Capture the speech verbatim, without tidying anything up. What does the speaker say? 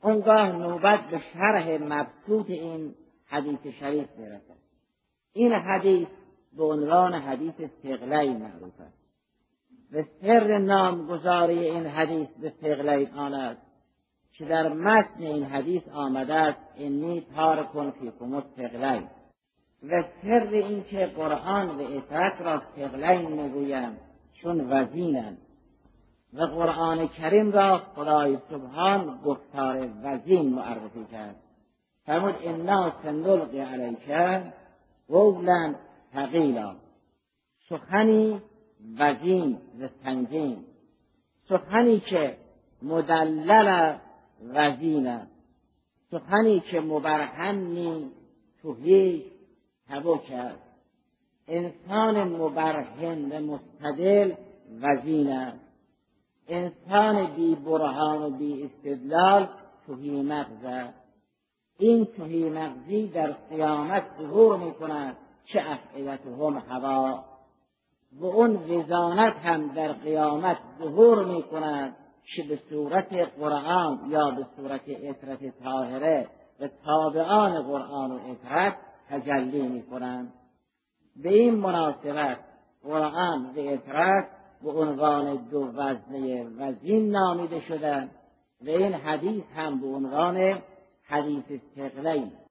اونگاه نوبت به شرح مبسوط این حدیث شریف میرسد. این حدیث به عنوان حدیث ثقلین معروف است و سر نامگذاری این حدیث به ثقلین آن است که در متن این حدیث آمده است انی تارک فیکم الثقلین، و سر این که قرآن و اطرت را ثقلین میگویند چون وزینند و قرآن کریم را خدای سبحان گفتار وزین معرفی کرد. فرمود انا سنلقی علیک قولا ثقیلا، سخنی وزین و سنگین، سخنی که مدلل وزین، سخنی که مبرهن توهی سبک است. انسان مبرهن و مستدل وزین است، انسان بی برهان و بی استدلال توهی مغز است. این توهی مغزی در قیامت ظهور می کند چه افعدتهم هوا، و اون وزانت هم در قیامت ظهور می کند که به صورت قرآن یا به صورت اطرت طاهره و تابعان قرآن و اطرت تجلی می کنند. به این مناسبت قرآن و اطرت به عنوان دو وزنه وزین نامیده شدند و این حدیث هم به عنوان حدیث ثقلین